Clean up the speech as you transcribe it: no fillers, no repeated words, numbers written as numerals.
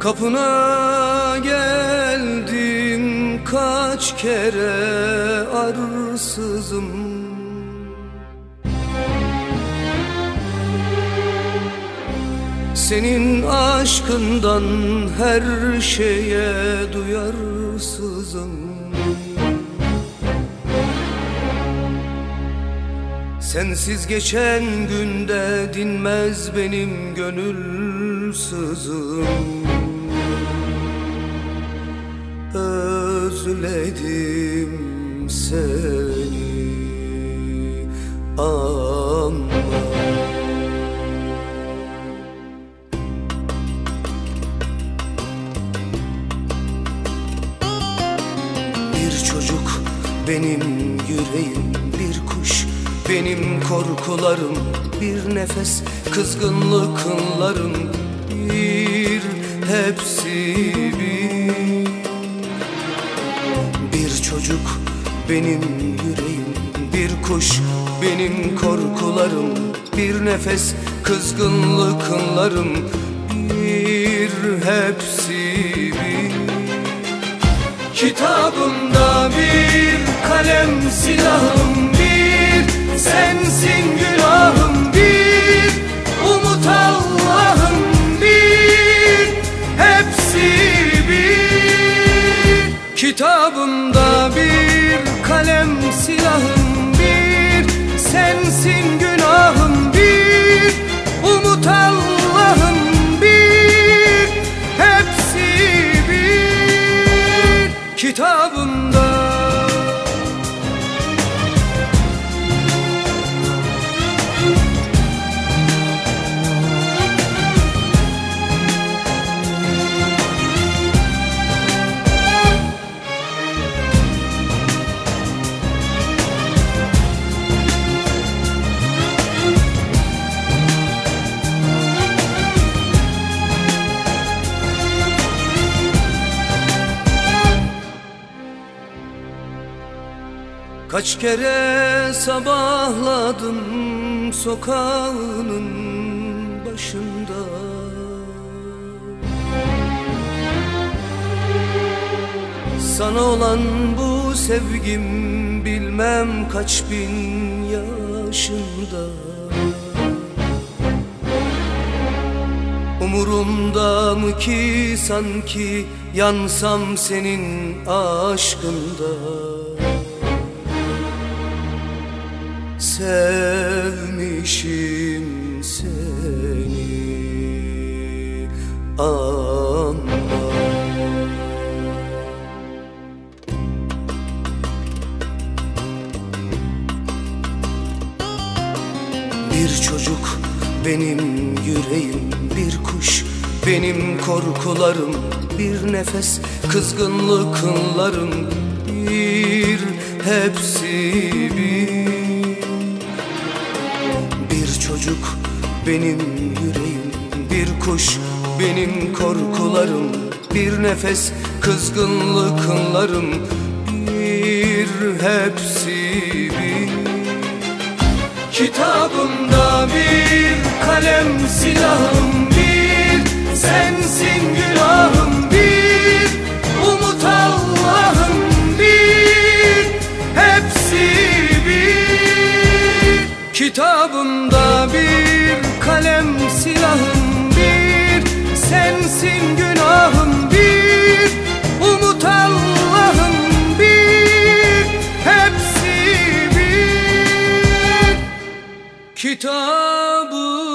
Kapına geldim kaç kere arsızım. Senin aşkından her şeye duyarsızım. Sensiz geçen günde dinmez benim gönül sızım. Özledim seni ama bir çocuk benim yüreğim, bir kuş benim korkularım, bir nefes kızgınlıklarım, bir hepsi bir çocuk benim yüreğim, bir kuş benim korkularım, bir nefes kızgınlıklarım, bir hepsi bir. Kitabımda bir kalem silahım, bir sensin günahım, bir umut Allah'ım, bir hepsi bir. Kitabımda bir kalem silahım, bir sensin günahım, bir umut Allah'ım, bir hepsi bir. Kitabımda kaç kere sabahladım sokağının başında. Sana olan bu sevgim bilmem kaç bin yaşında. Umurumda mı ki sanki yansam senin aşkında. Sevmişim seni ama bir çocuk benim yüreğim, bir kuş benim korkularım, bir nefes kızgınlıklarım, bir hepsi bir. Bir çocuk benim yüreğim, bir kuş benim korkularım, bir nefes kızgınlıklarım, bir hepsi bir. Kitabımda bir kalem silahım, bir sensin günahım, bir umut Allah'ım, bir hepsi bir. Kitabımda bir kalem silahım, bir sensin günahım, bir umut Allah'ım, bir hepsi bir. Kitabım